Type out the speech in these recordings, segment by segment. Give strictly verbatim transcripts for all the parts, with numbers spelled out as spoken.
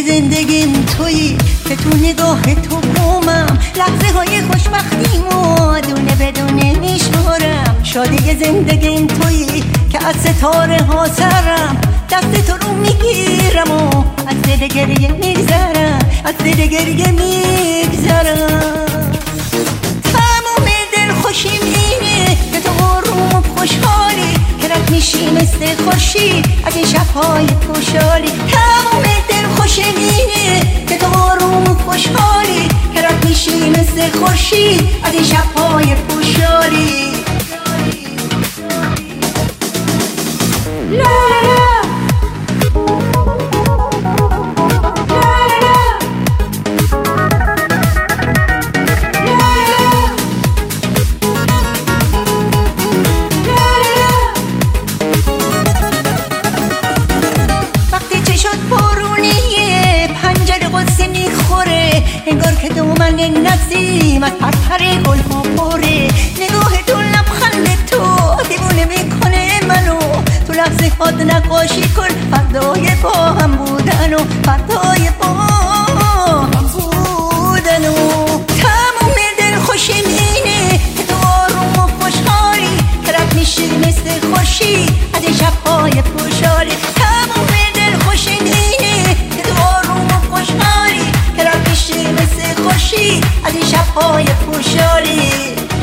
زندگیم تویی که تو نگاه تو بومم، لحظه های خوشبختیمو دونه بدونه میشمارم. شادی زندگیم تویی که از ستاره ها سرم، دست تو رو میگیرم و از دل گریه میگذرم، از دل گریه میگذرم. تمام دل خوشیم اینه که تو آروم و خوشحالی، که رد میشی مثل خورشید از این شبهای خوشحالی. تمام دل خوشیم اینه که تو آروم و خوشحالی، که رد میشی مثل خورشید از این شبهای خوشحالی. لا انگار که دومن نسیم از پرپر گل ها پره، نگاه تو لبخند تو دیوونه میکنه منو. تو لحظه هات نقاشی کن فردای با هم بودن و فردای با هم بودن و تموم دل خوشیم اینه که تو آروم و خوشحالی، که رد میشی مثل خورشید از این شبهای خوشحالی. تموم دل خوشیم اینه که تو آروم و خوشحالی، که رد میشی مثل خورشید از این شبهای خوشحالی.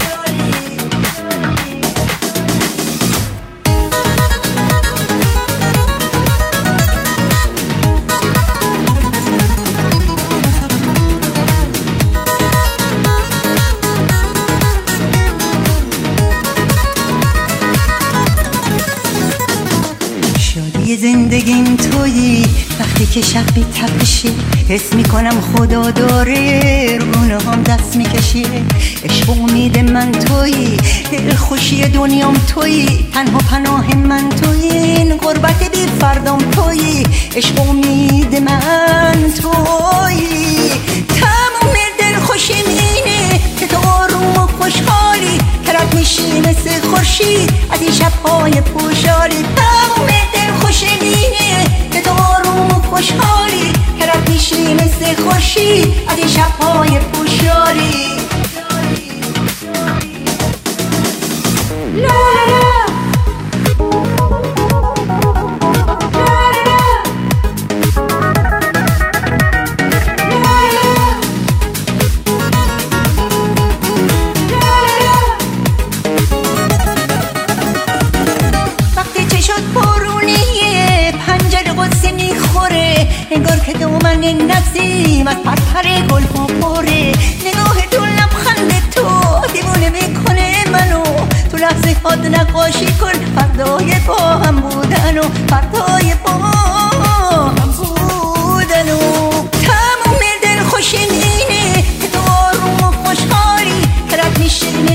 شادی زندگیم تویی وقتی که شب بی تپشه، حس میکنم خدا داره رونه هم دست میکشه. عشق امید من تویی، دل خوشی دنیام تویی، تنها پناه من تویی، این غربت بی فردام تویی، عشق امید من تویی. تموم دل خوشیم اینه که تو آروم و خوشحالی، که رد میشی مثل خورشید از این شبهای خوشحالی. تموم دل خوشیم اینه که تو آروم و خوشحالی، که رد میشی مثل خورشید از این شبهای خوشحالی. لا انگار که دومن نسیم از پرپر گل ها پره، نگاه تو لبخند تو دیوونه میکنه منو. تو لحظه هات نقاشی کن فردای با هم بودن و فردای با